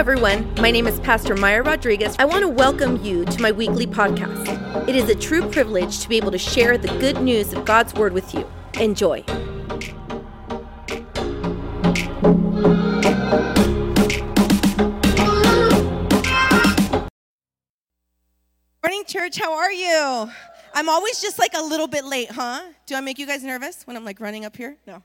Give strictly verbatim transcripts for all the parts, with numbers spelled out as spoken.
everyone. My name is Pastor Maya Rodriguez. I want to welcome you to my weekly podcast. It is a true privilege to be able to share the good news of God's Word with you. Enjoy. Morning, church. How are you? I'm always just like a little bit late, huh? Do I make you guys nervous when I'm like running up here? No.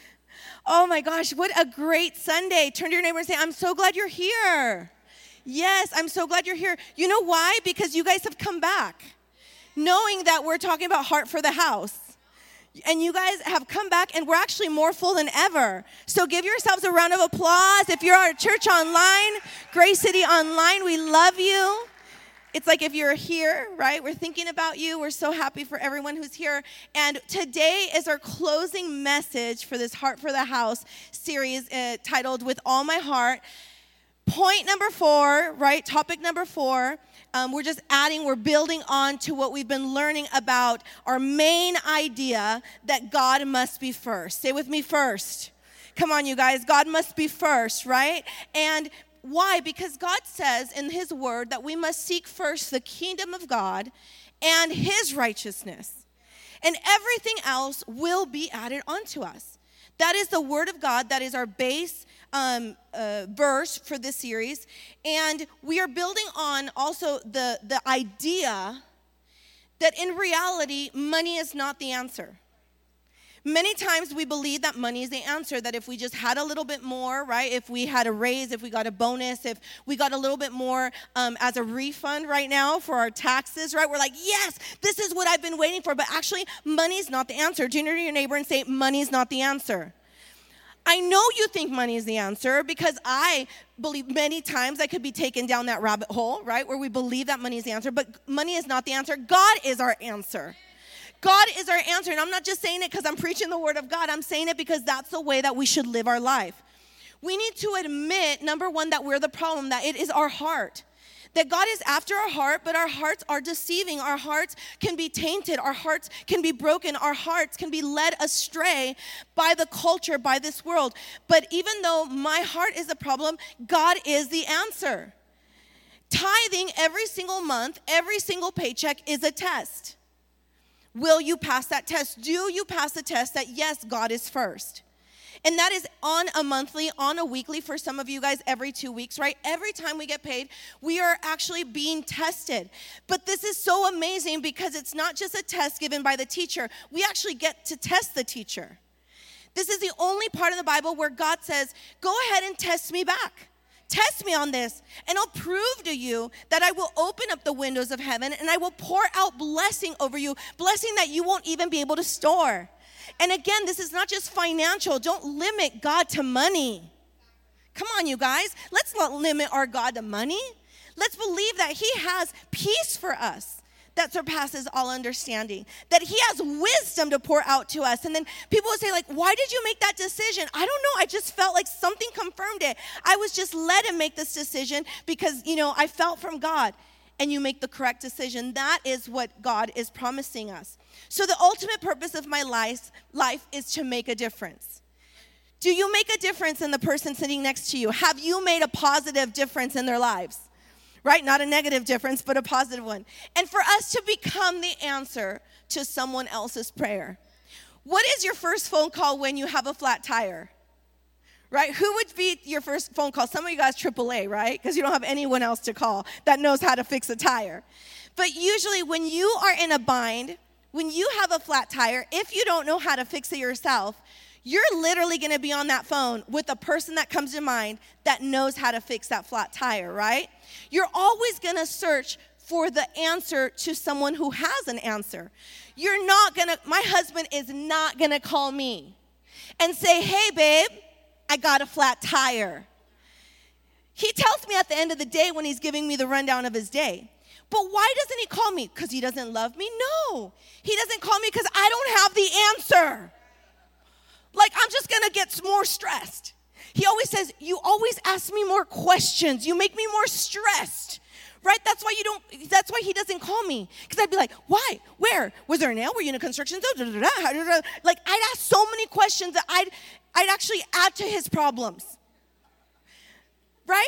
Oh my gosh, what a great Sunday. Turn to your neighbor and say, I'm so glad you're here. Yes, I'm so glad you're here. You know why? Because you guys have come back, knowing that we're talking about Heart for the House. And you guys have come back, and we're actually more full than ever. So give yourselves a round of applause. If you're at church online, Grace City Online, we love you. It's like if you're here, right? We're thinking about you. We're so happy for everyone who's here. And today is our closing message for this Heart for the House series uh, titled With All My Heart. Point number four, right? Topic number four. Um, we're just adding, we're building on to what we've been learning about our main idea that God must be first. Say with me, first. Come on, you guys. God must be first, right? And why? Because God says in His Word that we must seek first the kingdom of God and His righteousness. And everything else will be added onto us. That is the Word of God. That is our base um, uh, verse for this series. And we are building on also the, the idea that in reality, money is not the answer. Many times we believe that money is the answer, that if we just had a little bit more, right, if we had a raise, if we got a bonus, if we got a little bit more um, as a refund right now for our taxes, right, we're like, yes, this is what I've been waiting for, but actually money's not the answer. Turn to your neighbor and say, money's not the answer. I know you think money is the answer because I believe many times I could be taken down that rabbit hole, right, where we believe that money is the answer, but money is not the answer. God is our answer. God is our answer, and I'm not just saying it because I'm preaching the Word of God. I'm saying it because that's the way that we should live our life. We need to admit, number one, that we're the problem, that it is our heart. That God is after our heart, but our hearts are deceiving. Our hearts can be tainted. Our hearts can be broken. Our hearts can be led astray by the culture, by this world. But even though my heart is the problem, God is the answer. Tithing every single month, every single paycheck is a test. Will you pass that test? Do you pass the test that, yes, God is first? And that is on a monthly, on a weekly, for some of you guys, every two weeks, right? Every time we get paid, we are actually being tested. But this is so amazing because it's not just a test given by the teacher. We actually get to test the teacher. This is the only part of the Bible where God says, go ahead and test me back. Test me on this, and I'll prove to you that I will open up the windows of heaven, and I will pour out blessing over you, blessing that you won't even be able to store. And again, this is not just financial. Don't limit God to money. Come on, you guys. Let's not limit our God to money. Let's believe that He has peace for us that surpasses all understanding, that He has wisdom to pour out to us. And then people would say, like, why did you make that decision? I don't know. I just felt like something confirmed it. I was just led to make this decision because, you know, I felt from God. And you make the correct decision. That is what God is promising us. So the ultimate purpose of my life, life is to make a difference. Do you make a difference in the person sitting next to you? Have you made a positive difference in their lives? Right? Not a negative difference, but a positive one. And for us to become the answer to someone else's prayer. What is your first phone call when you have a flat tire? Right? Who would be your first phone call? Some of you guys triple A, right? Because you don't have anyone else to call that knows how to fix a tire. But usually when you are in a bind, when you have a flat tire, if you don't know how to fix it yourself, you're literally going to be on that phone with a person that comes to mind that knows how to fix that flat tire, right? You're always going to search for the answer to someone who has an answer. You're not going to, my husband is not going to call me and say, hey, babe, I got a flat tire. He tells me at the end of the day when he's giving me the rundown of his day. But why doesn't he call me? Because he doesn't love me? No. He doesn't call me because I don't have the answer. Like, I'm just going to get more stressed. He always says, you always ask me more questions. You make me more stressed. Right? That's why you don't, that's why he doesn't call me. Because I'd be like, why? Where? Was there a nail? Were you in a construction zone? Like, I'd ask so many questions that I'd, I'd actually add to his problems. Right?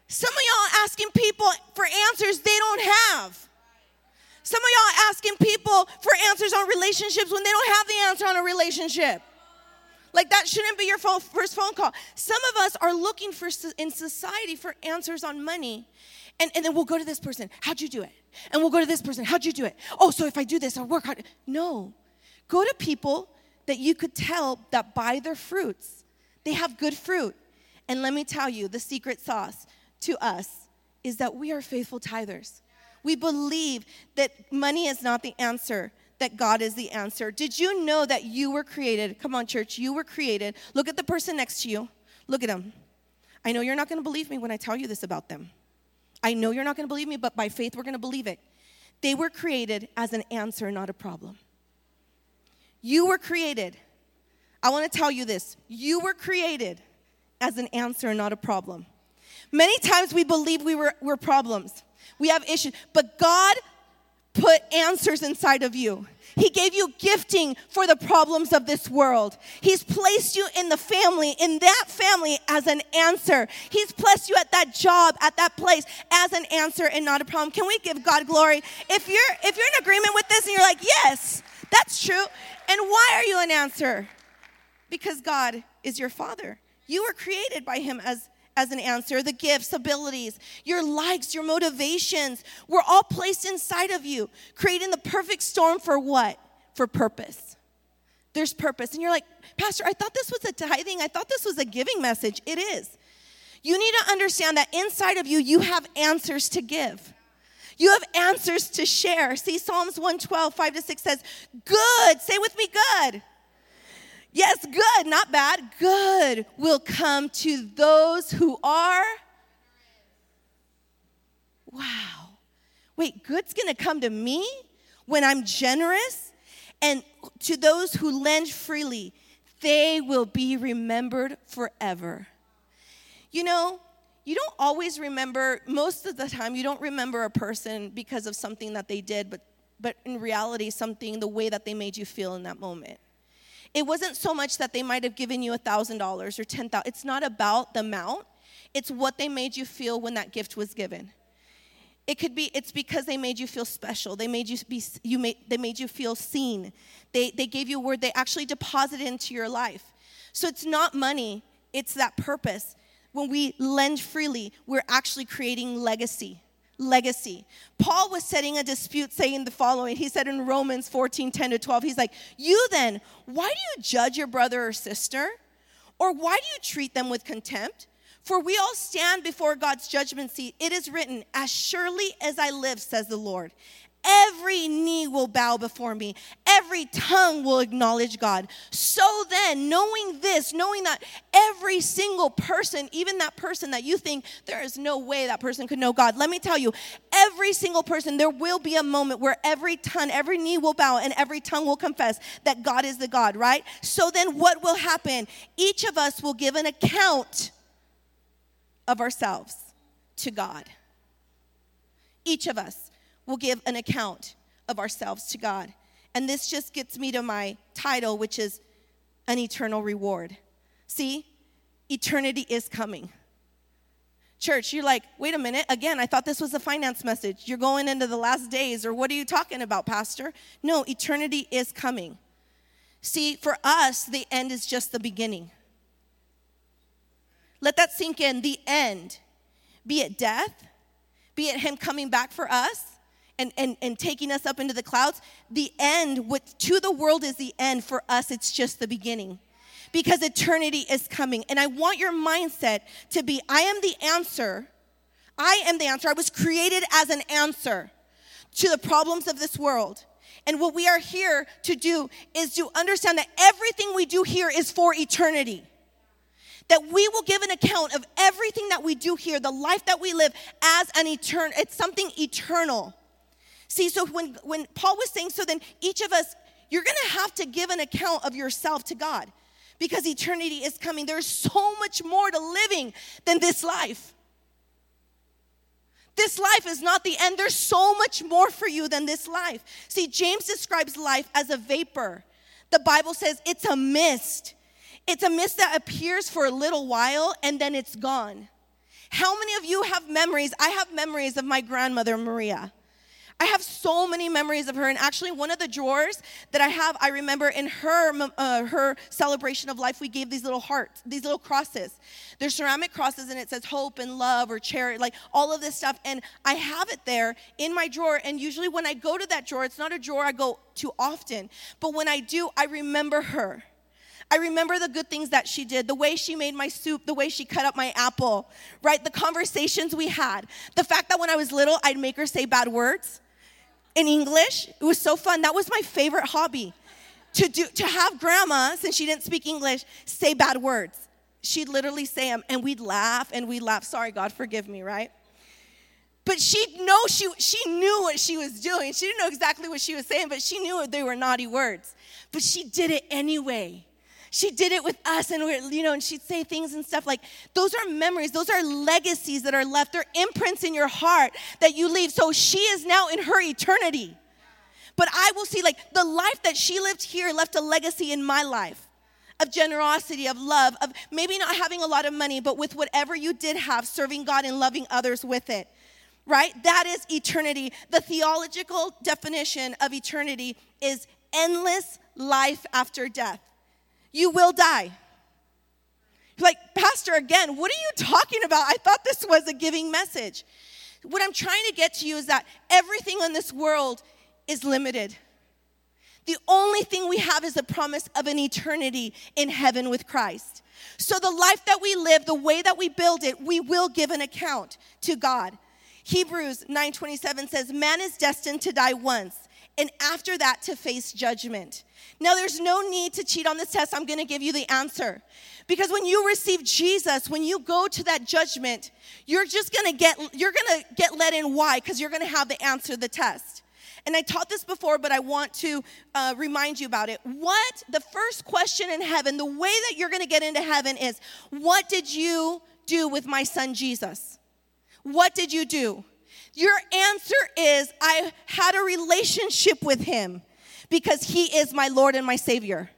Some of y'all asking people for answers they don't have. Some of y'all asking people for answers on relationships when they don't have the answer on a relationship. Like that shouldn't be your phone, first phone call. Some of us are looking for in society for answers on money. And, and then we'll go to this person. How'd you do it? And we'll go to this person. How'd you do it? Oh, so if I do this, I'll work hard. No. Go to people that you could tell that buy their fruits. They have good fruit. And let me tell you, the secret sauce to us is that we are faithful tithers. We believe that money is not the answer, that God is the answer. Did you know that you were created? Come on, church, you were created. Look at the person next to you. Look at them. I know you're not going to believe me when I tell you this about them. I know you're not going to believe me, but by faith, we're going to believe it. They were created as an answer, not a problem. You were created. I want to tell you this. You were created as an answer, not a problem. Many times we believe we were, we're problems. We have issues, but God put answers inside of you. He gave you gifting for the problems of this world. He's placed you in the family, in that family as an answer. He's placed you at that job, at that place as an answer and not a problem. Can we give God glory? If you're if you're in agreement with this and you're like, yes, that's true. And why are you an answer? Because God is your Father. You were created by Him as as an answer. The gifts, abilities, your likes, your motivations were all placed inside of you, creating the perfect storm for what? For purpose. There's purpose. And you're like, Pastor, I thought this was a tithing. I thought this was a giving message. It is. You need to understand that inside of you, you have answers to give. You have answers to share. See, Psalms one twelve, five to six says, good, say with me, good. Yes, good, not bad. Good will come to those who are. Wow. Wait, good's going to come to me when I'm generous? And to those who lend freely, they will be remembered forever. You know, you don't always remember, most of the time, you don't remember a person because of something that they did, but, but in reality, something, the way that they made you feel in that moment. It wasn't so much that they might have given you one thousand dollars or ten thousand dollars. It's not about the amount. It's what they made you feel when that gift was given. It could be, it's because they made you feel special. They made you be, you made, they made you feel seen. They, they gave you a word. They actually deposited into your life. So it's not money. It's that purpose. When we lend freely, we're actually creating legacy. Legacy. Paul was setting a dispute saying the following. He said in Romans fourteen, ten to twelve, he's like, you then, why do you judge your brother or sister? Or why do you treat them with contempt? For we all stand before God's judgment seat. It is written, as surely as I live, says the Lord, every knee will bow before me. Every tongue will acknowledge God. So then, knowing this, knowing that every single person, even that person that you think there is no way that person could know God, let me tell you, every single person, there will be a moment where every tongue, every knee will bow and every tongue will confess that God is the God, right? So then what will happen? Each of us will give an account of ourselves to God. Each of us will give an account of ourselves to God. And this just gets me to my title, which is an eternal reward. See, eternity is coming. Church, you're like, wait a minute, again, I thought this was a finance message. You're going into the last days, or what are you talking about, Pastor? No, eternity is coming. See, for us, the end is just the beginning. Let that sink in, the end. Be it death, be it Him coming back for us, And, and, and taking us up into the clouds, the end, what to the world is the end, for us it's just the beginning. Because eternity is coming. And I want your mindset to be, I am the answer. I am the answer. I was created as an answer to the problems of this world. And what we are here to do is to understand that everything we do here is for eternity. That we will give an account of everything that we do here, the life that we live as an eternal, it's something eternal. See, so when, when Paul was saying, so then each of us, you're going to have to give an account of yourself to God because eternity is coming. There's so much more to living than this life. This life is not the end. There's so much more for you than this life. See, James describes life as a vapor. The Bible says it's a mist. It's a mist that appears for a little while and then it's gone. How many of you have memories? I have memories of my grandmother, Maria. I have so many memories of her, and actually one of the drawers that I have, I remember in her uh, her celebration of life, we gave these little hearts, these little crosses. They're ceramic crosses, and it says hope and love or charity, like all of this stuff, and I have it there in my drawer, and usually when I go to that drawer, it's not a drawer I go to often, but when I do, I remember her. I remember the good things that she did, the way she made my soup, the way she cut up my apple, right? The conversations we had, the fact that when I was little, I'd make her say bad words in English. It was so fun. That was my favorite hobby, to do to have grandma, since she didn't speak English, say bad words. She'd literally say them, and we'd laugh, and we'd laugh. Sorry, God, forgive me, right? But she know she she knew what she was doing. She didn't know exactly what she was saying, but she knew they were naughty words. But she did it anyway. She did it with us, and we're, you know, and she'd say things and stuff like, those are memories, those are legacies that are left. They're imprints in your heart that you leave. So she is now in her eternity. But I will see, like, the life that she lived here left a legacy in my life of generosity, of love, of maybe not having a lot of money, but with whatever you did have, serving God and loving others with it, right? That is eternity. The theological definition of eternity is endless life after death. You will die. Like, Pastor, again, what are you talking about? I thought this was a giving message. What I'm trying to get to you is that everything in this world is limited. The only thing we have is the promise of an eternity in heaven with Christ. So the life that we live, the way that we build it, we will give an account to God. Hebrews nine twenty-seven says, man is destined to die once, and after that to face judgment. Now, there's no need to cheat on this test. I'm going to give you the answer. Because when you receive Jesus, when you go to that judgment, you're just going to get, you're going to get let in. Why? Because you're going to have the answer to the test. And I taught this before, but I want to uh, remind you about it. What, the first question in heaven, the way that you're going to get into heaven is, what did you do with my son Jesus? What did you do? Your answer is, I had a relationship with him because he is my Lord and my Savior.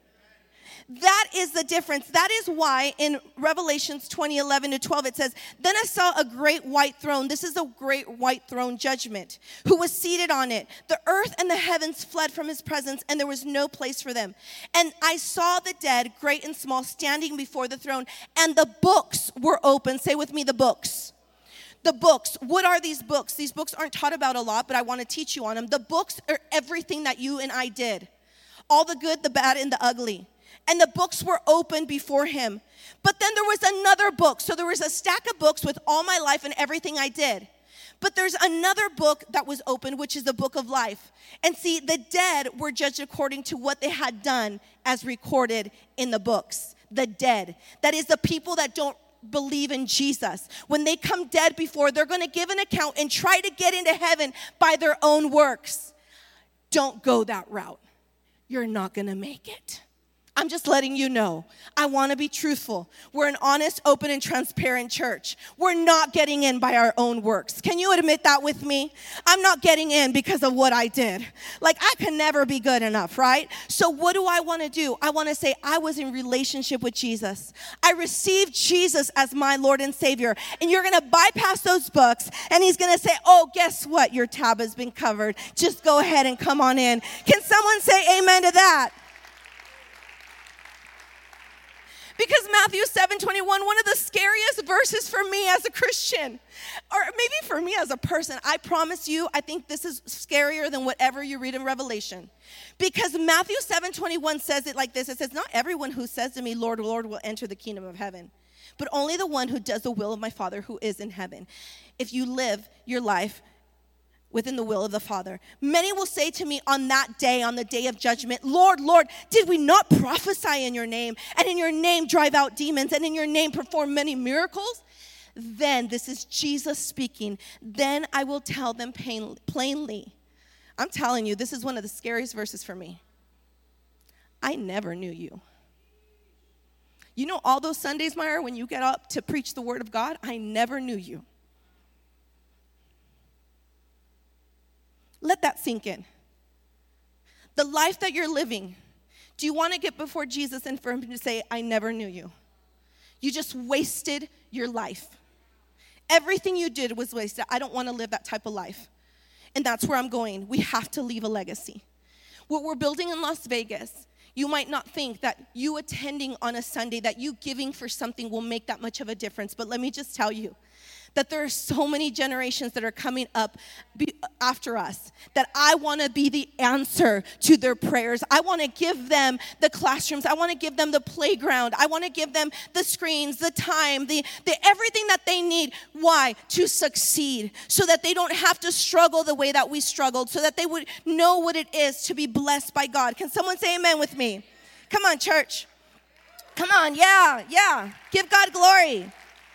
That is the difference. That is why in Revelations twenty, eleven to twelve, it says, then I saw a great white throne. This is a great white throne judgment. Who was seated on it? The earth and the heavens fled from his presence, and there was no place for them. And I saw the dead, great and small, standing before the throne, and the books were open. Say with me, the books. The books. What are these books? These books aren't taught about a lot, but I want to teach you on them. The books are everything that you and I did. All the good, the bad, and the ugly. And the books were open before him. But then there was another book. So there was a stack of books with all my life and everything I did. But there's another book that was open, which is the book of life. And see, the dead were judged according to what they had done as recorded in the books. The dead. That is the people that don't believe in Jesus. When they come dead before, they're going to give an account and try to get into heaven by their own works. Don't go that route. You're not going to make it. I'm just letting you know. I want to be truthful. We're an honest, open, and transparent church. We're not getting in by our own works. Can you admit that with me? I'm not getting in because of what I did. Like, I can never be good enough, right? So what do I want to do? I want to say I was in relationship with Jesus. I received Jesus as my Lord and Savior. And you're going to bypass those books, and he's going to say, oh, guess what? Your tab has been covered. Just go ahead and come on in. Can someone say amen to that? Because Matthew seven twenty-one, one of the scariest verses for me as a Christian, or maybe for me as a person, I promise you, I think this is scarier than whatever you read in Revelation. Because Matthew seven twenty-one says it like this. It says, not everyone who says to me, Lord, Lord, will enter the kingdom of heaven, but only the one who does the will of my Father who is in heaven. If you live your life within the will of the Father. Many will say to me on that day, on the day of judgment, Lord, Lord, did we not prophesy in your name, and in your name drive out demons, and in your name perform many miracles? Then, this is Jesus speaking, then I will tell them pain, plainly. I'm telling you, this is one of the scariest verses for me. I never knew you. You know all those Sundays, Myra, when you get up to preach the word of God, I never knew you. Let that sink in. The life that you're living, do you want to get before Jesus and for him to say, I never knew you? You just wasted your life. Everything you did was wasted. I don't want to live that type of life. And that's where I'm going. We have to leave a legacy. What we're building in Las Vegas, you might not think that you attending on a Sunday, that you giving for something will make that much of a difference. But let me just tell you that there are so many generations that are coming up be, after us, that I want to be the answer to their prayers. I want to give them the classrooms. I want to give them the playground. I want to give them the screens, the time, the, the everything that they need. Why? To succeed, so that they don't have to struggle the way that we struggled, so that they would know what it is to be blessed by God. Can someone say amen with me? Come on, church. Come on, yeah, yeah. Give God glory.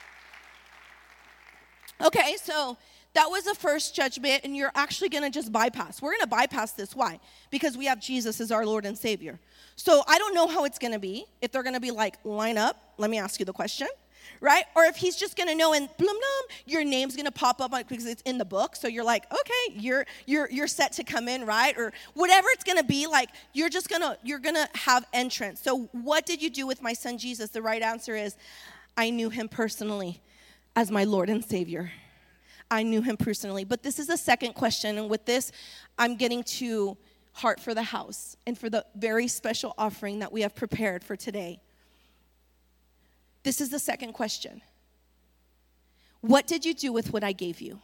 Okay, so that was the first judgment, and you're actually going to just bypass. We're going to bypass this. Why? Because we have Jesus as our Lord and Savior. So I don't know how it's going to be. If they're going to be like, line up, let me ask you the question, right? Or if he's just going to know, and blum blum, your name's going to pop up because it's in the book. So you're like, okay, you're you're you're set to come in, right? Or whatever it's going to be, like you're just going to you're going to have entrance. So what did you do with my son Jesus? The right answer is, I knew him personally as my Lord and Savior. I knew him personally. But this is the second question, and with this, I'm getting to Heart for the House and for the very special offering that we have prepared for today. This is the second question. What did you do with what I gave you?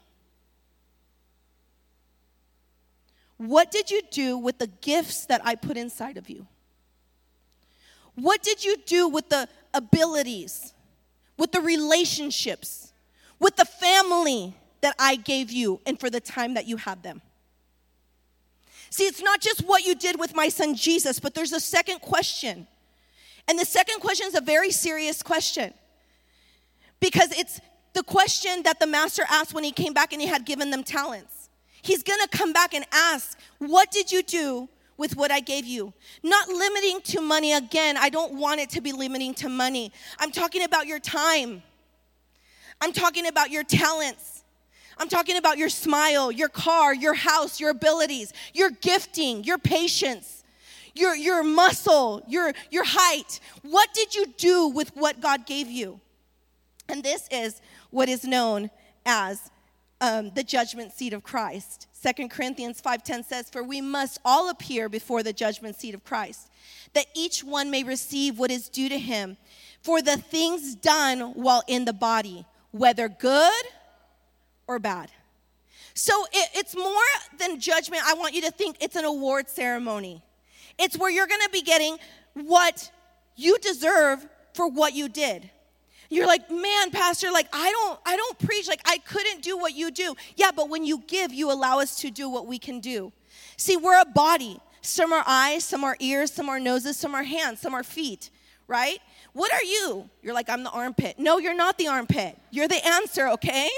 What did you do with the gifts that I put inside of you? What did you do with the abilities, with the relationships, with the family that I gave you and for the time that you had them? See, it's not just what you did with my son Jesus, but there's a second question. And the second question is a very serious question, because it's the question that the master asked when he came back and he had given them talents. He's going to come back and ask, what did you do with what I gave you? Not limiting to money. Again, I don't want it to be limiting to money. I'm talking about your time. I'm talking about your talents. I'm talking about your smile, your car, your house, your abilities, your gifting, your patience, your, your muscle, your, your height. What did you do with what God gave you? And this is what is known as um, the judgment seat of Christ. Second Corinthians five ten says, for we must all appear before the judgment seat of Christ, that each one may receive what is due to him for the things done while in the body, whether good or bad. So it, it's more than judgment. I want you to think it's an award ceremony. It's where you're going to be getting what you deserve for what you did. You're like, man, pastor, like I don't I don't preach, like I couldn't do what you do. Yeah, but when you give, you allow us to do what we can do. See, we're a body. Some are eyes, some are ears, some are noses, some are hands, some are feet, right? What are you? You're like, I'm the armpit. No, you're not the armpit. You're the answer, okay?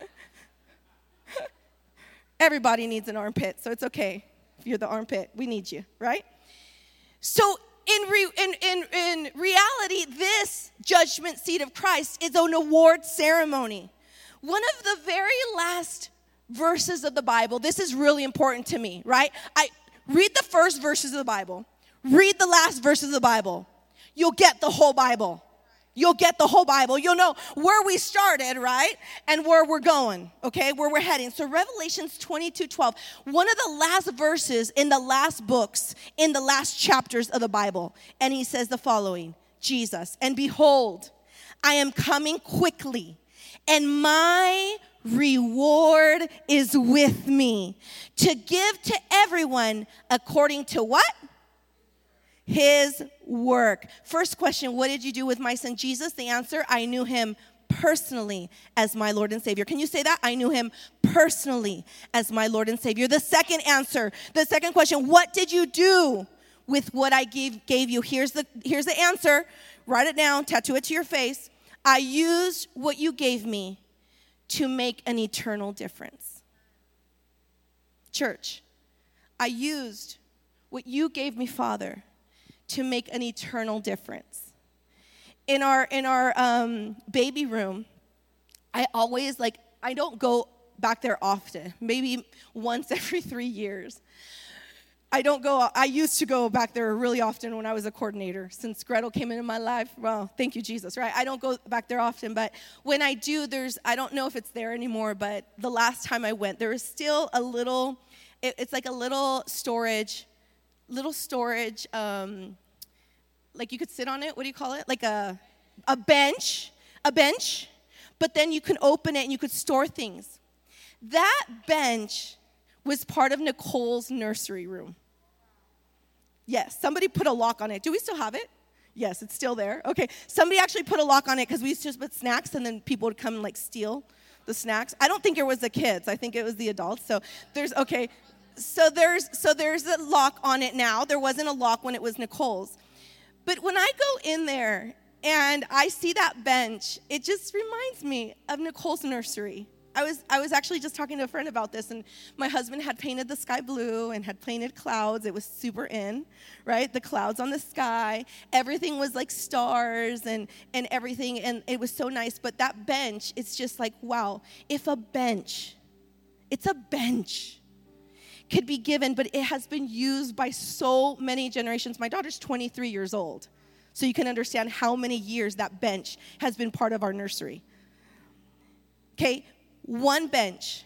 Everybody needs an armpit, so it's okay if you're the armpit. We need you, right? So in, re, in, in, in reality, this judgment seat of Christ is an award ceremony. One of the very last verses of the Bible, this is really important to me, right? I read the first verses of the Bible. Read the last verses of the Bible. You'll get the whole Bible. You'll get the whole Bible. You'll know where we started, right? And where we're going, okay? Where we're heading. So Revelations twenty-two twelve, one of the last verses in the last books, in the last chapters of the Bible. And he says the following, Jesus, and behold, I am coming quickly, and my reward is with me to give to everyone according to what? His work. First question, what did you do with my son Jesus? The answer, I knew him personally as my Lord and Savior. Can you say that? I knew him personally as my Lord and Savior. The second answer, the second question, what did you do with what I gave, gave you? Here's the, here's the answer. Write it down, tattoo it to your face. I used what you gave me to make an eternal difference. Church, I used what you gave me, Father, to make an eternal difference. In our in our um, baby room, I always, like, I don't go back there often, maybe once every three years. I don't go, I used to go back there really often when I was a coordinator. Since Gretel came into my life, well, thank you, Jesus, right? I don't go back there often, but when I do, there's, I don't know if it's there anymore, but the last time I went, there was still a little, it, it's like a little storage, little storage, um, like you could sit on it, what do you call it? Like a, a bench, a bench, but then you can open it and you could store things. That bench was part of Nicole's nursery room. Yes, somebody put a lock on it. Do we still have it? Yes, it's still there. Okay, somebody actually put a lock on it because we used to just put snacks and then people would come and like steal the snacks. I don't think it was the kids. I think it was the adults. So there's, okay, so there's so there's a lock on it now. There wasn't a lock when it was Nicole's. But when I go in there and I see that bench, it just reminds me of Nicole's nursery. I was I was actually just talking to a friend about this, and my husband had painted the sky blue and had painted clouds. It was super in, right? The clouds on the sky. Everything was like stars and, and everything, and it was so nice. But that bench, it's just like, wow, if a bench, it's a bench, could be given, but it has been used by so many generations. My daughter's twenty-three years old, so you can understand how many years that bench has been part of our nursery. Okay, one bench,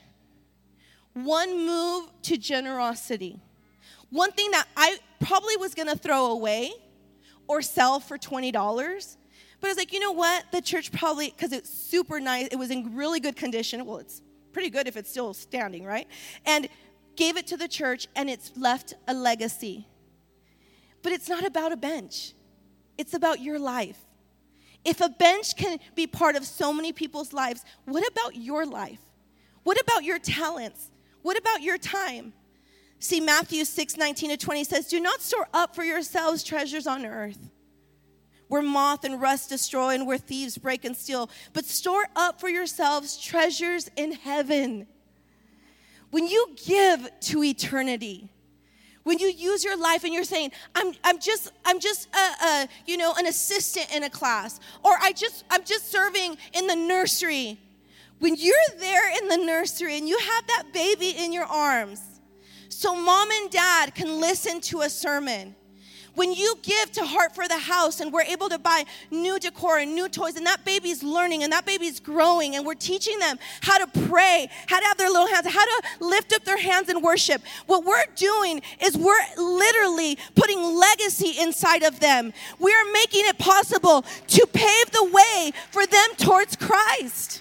one move to generosity. One thing that I probably was going to throw away or sell for twenty dollars, but I was like, you know what? The church probably, because it's super nice, it was in really good condition. Well, it's pretty good if it's still standing, right? And gave it to the church, and it's left a legacy. But it's not about a bench. It's about your life. If a bench can be part of so many people's lives, what about your life? What about your talents? What about your time? See, Matthew six, nineteen to twenty says, do not store up for yourselves treasures on earth, where moth and rust destroy and where thieves break and steal, but store up for yourselves treasures in heaven. When you give to eternity, when you use your life and you're saying, I'm I'm just I'm just a, a you know an assistant in a class, or I just I'm just serving in the nursery. When you're there in the nursery and you have that baby in your arms, so mom and dad can listen to a sermon. When you give to Heart for the House and we're able to buy new decor and new toys, and that baby's learning and that baby's growing, and we're teaching them how to pray, how to have their little hands, how to lift up their hands in worship. What we're doing is we're literally putting legacy inside of them. We are making it possible to pave the way for them towards Christ.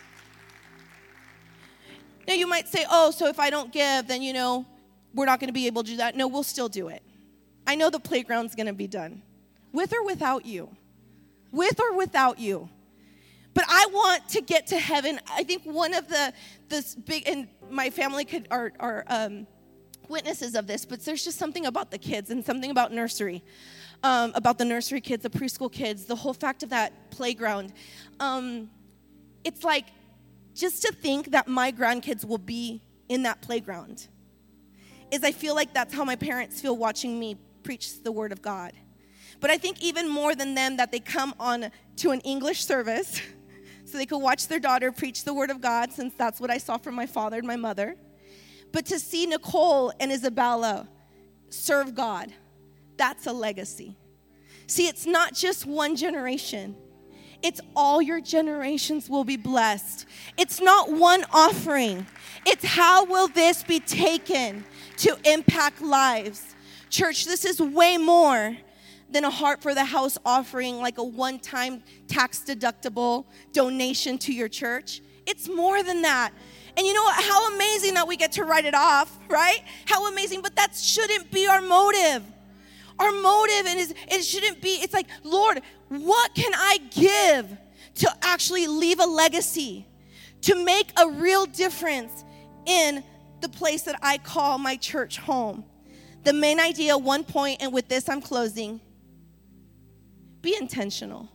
Now you might say, oh, so if I don't give, then, you know, we're not going to be able to do that. No, we'll still do it. I know the playground's going to be done, with or without you, with or without you. But I want to get to heaven. I think one of the this big, and my family could are, are um, witnesses of this, but there's just something about the kids and something about nursery, um, about the nursery kids, the preschool kids, the whole fact of that playground. Um, it's like just to think that my grandkids will be in that playground is I feel like that's how my parents feel watching me preach the word of God. But I think even more than them, that they come on to an English service so they could watch their daughter preach the word of God, since that's what I saw from my father and my mother. But to see Nicole and Isabella serve God, that's a legacy. See, it's not just one generation. It's all your generations will be blessed. It's not one offering. It's how will this be taken to impact lives. Church, this is way more than a Heart for the House offering, like a one-time tax-deductible donation to your church. It's more than that. And you know what? How amazing that we get to write it off, right? How amazing, but that shouldn't be our motive. Our motive and is it shouldn't be, it's like, Lord, what can I give to actually leave a legacy, to make a real difference in the place that I call my church home? The main idea, one point, and with this I'm closing, be intentional.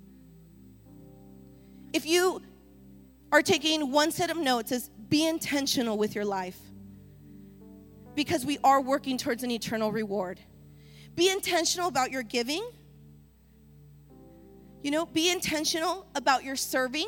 If you are taking one set of notes, is be intentional with your life, because we are working towards an eternal reward. Be intentional about your giving. You know, be intentional about your serving.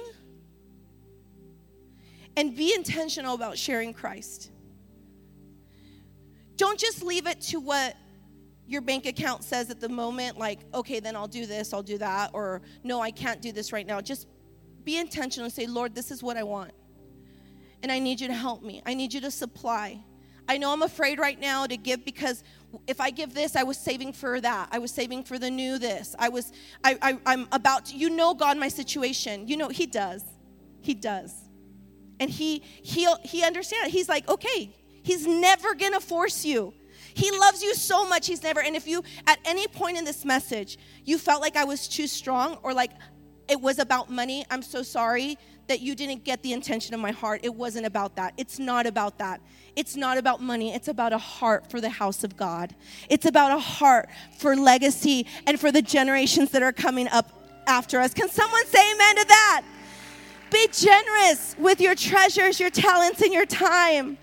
And be intentional about sharing Christ. Don't just leave it to what your bank account says at the moment, like, okay, then I'll do this, I'll do that, or no, I can't do this right now. Just be intentional and say, Lord, this is what I want. And I need you to help me. I need you to supply. I know I'm afraid right now to give because if I give this, I was saving for that. I was saving for the new this. I was, I, I, I'm about to, you know, God, my situation. You know, he does. He does. And he, he'll, he understands. He's like, okay, he's never going to force you. He loves you so much, he's never, and if you, at any point in this message, you felt like I was too strong or like it was about money, I'm so sorry that you didn't get the intention of my heart. It wasn't about that. It's not about that. It's not about money. It's about a heart for the house of God. It's about a heart for legacy and for the generations that are coming up after us. Can someone say amen to that? Be generous with your treasures, your talents, and your time.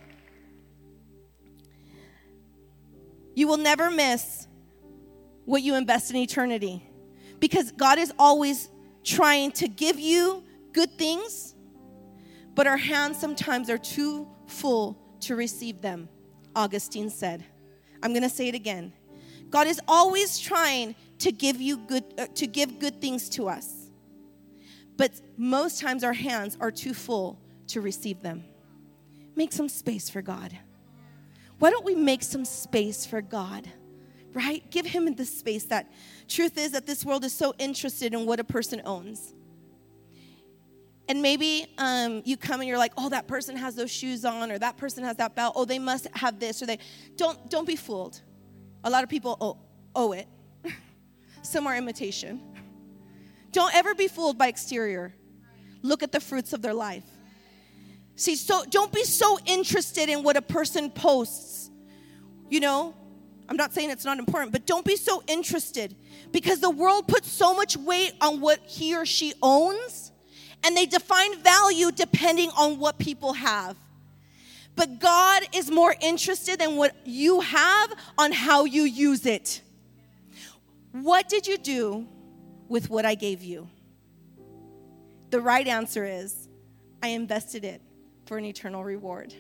You will never miss what you invest in eternity because God is always trying to give you good things, but our hands sometimes are too full to receive them, Augustine said. I'm going to say it again. God is always trying to give you good, uh, to give good things to us, but most times our hands are too full to receive them. Make some space for God. Why don't we make some space for God, right? Give him the space. That truth is that this world is so interested in what a person owns. And maybe um, you come and you're like, oh, that person has those shoes on, or that person has that belt. Oh, they must have this, or they don't. Don't be fooled. A lot of people owe, owe it. Some are imitation. Don't ever be fooled by exterior. Look at the fruits of their life. See, so don't be so interested in what a person posts. You know, I'm not saying it's not important, but don't be so interested because the world puts so much weight on what he or she owns, and they define value depending on what people have. But God is more interested in what you have on how you use it. What did you do with what I gave you? The right answer is, I invested it for an eternal reward.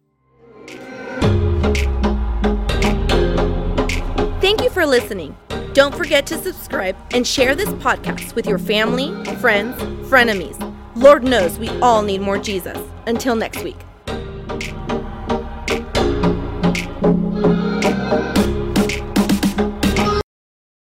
Thank you for listening. Don't forget to subscribe and share this podcast with your family, friends, frenemies. Lord knows we all need more Jesus. Until next week.